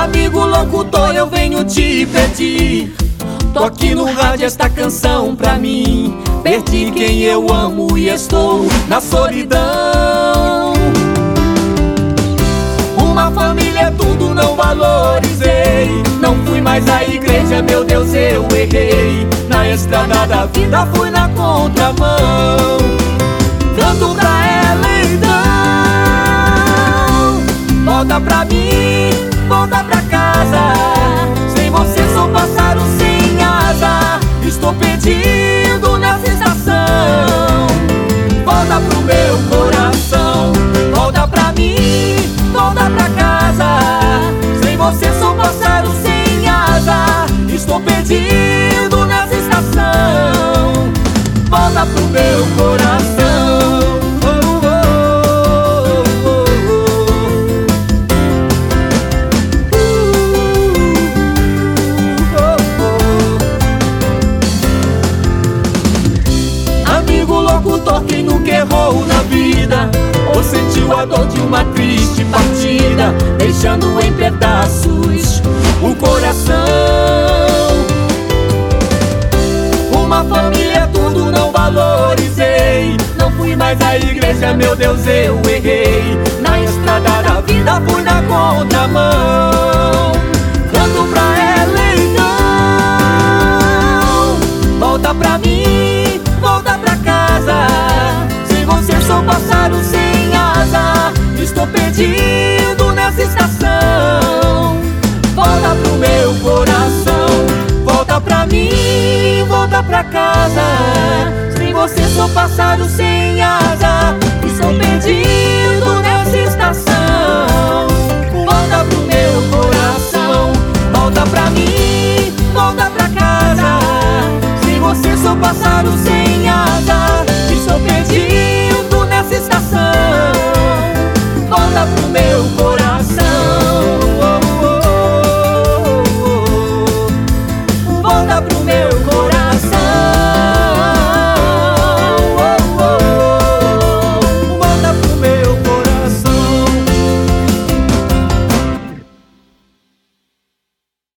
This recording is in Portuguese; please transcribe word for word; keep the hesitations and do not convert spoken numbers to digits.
Amigo locutor, eu venho te pedir, toque no rádio esta canção pra mim. Perdi quem eu amo e estou na solidão. Uma família é tudo, não valorizei. Não fui mais à igreja, meu Deus, eu errei. Na estrada da vida fui na contramão. Canto pra ela então, volta pra mim, volta pra casa. Sem você sou pássaro sem asa. Estou perdido nessa estação. Volta pro meu coração, volta pra mim, volta pra casa. Sem você sou pássaro sem asa. Estou perdido nessa estação. Volta pro meu coração. Locutor, quem nunca errou na vida ou sentiu a dor de uma triste partida, deixando em pedaços o coração. Uma família é tudo, não valorizei. Não fui mais à igreja, meu Deus, eu errei. Na estrada da vida fui na contramão. Canto pra ela então, volta pra mim, volta pra casa. Sem você sou pássaro sem asa. Estou perdido nessa estação. Volta pro meu coração, volta pra mim, volta pra casa. Sem você sou pássaro sem